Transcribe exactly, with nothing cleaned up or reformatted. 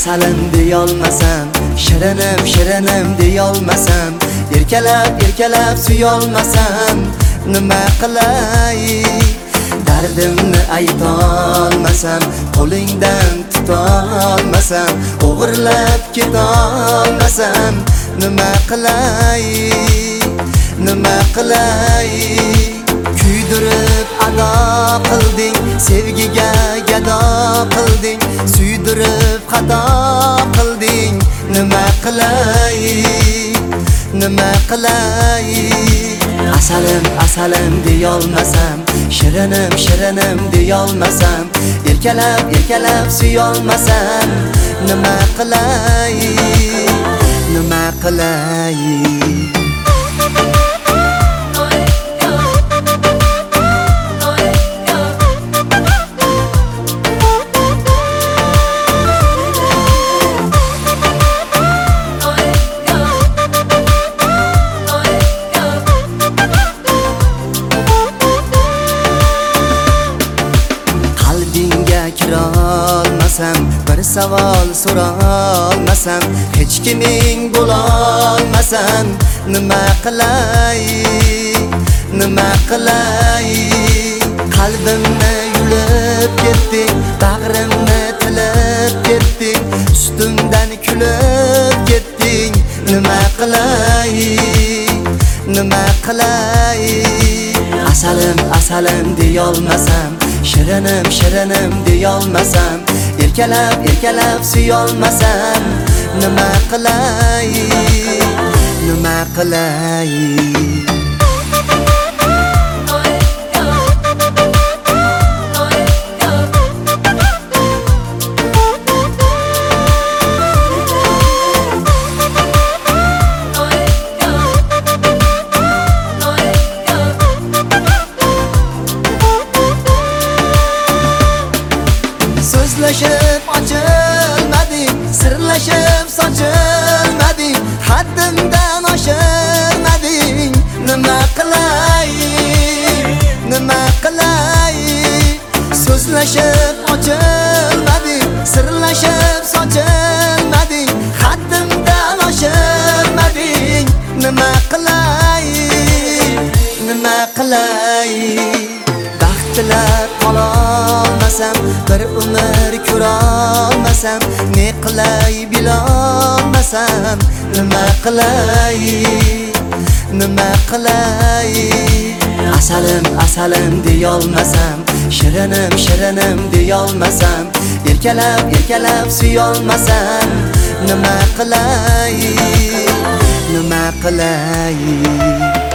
asalim deyolmasam, shirinim shirinim deyolmasam, erkalab erkalab suyolmasam, nima qilay? Dardimni aytolmasam, qo'lingdan tutolmasam, o'g'irlab ketolmasam, nima qilay? Nima qilay? Kuydirib ado qilding, sevgiga gado qilding, suydirib xato qilding, nima qilay? Nima qilay? Asalim asalim deyolmasam, shirinim shirinim deyolmasam, erkalab erkalab suyolmasam, nima qilay? Nima qilay? Kirolmasam, bir savol so'rolmasam, hech kiming bo'lolmasam, nima qilay? Nima qilay? Qalbimni yulib ketding, bag'rimni tilib ketding, ustimdan kulib ketding, nima qilay? Nima qilay? Asalim asalim deyolmasam, shirinim shirinim deyolmasam, erkalab erkalab suyolmasam, nima qilay? Nima qilay? So'zlashib ochilmading, sirlashib sochilmading, haddimdan oshirmading, nima qilay? Nima qilay? So'zlashib ochilmading, sirlashib sochilmading, haddimdan oshirmading, nima qilay? Nima qilay? Baxtlar qololmasam, bir umr ko'rolmasam, ne qilay bilolmasam, nima qilay? Nima qilay? Asalim asalim deyolmasam, shirinim shirinim deyolmasam, erkalab erkalab suyolmasam, nima qilay? Nima qilay?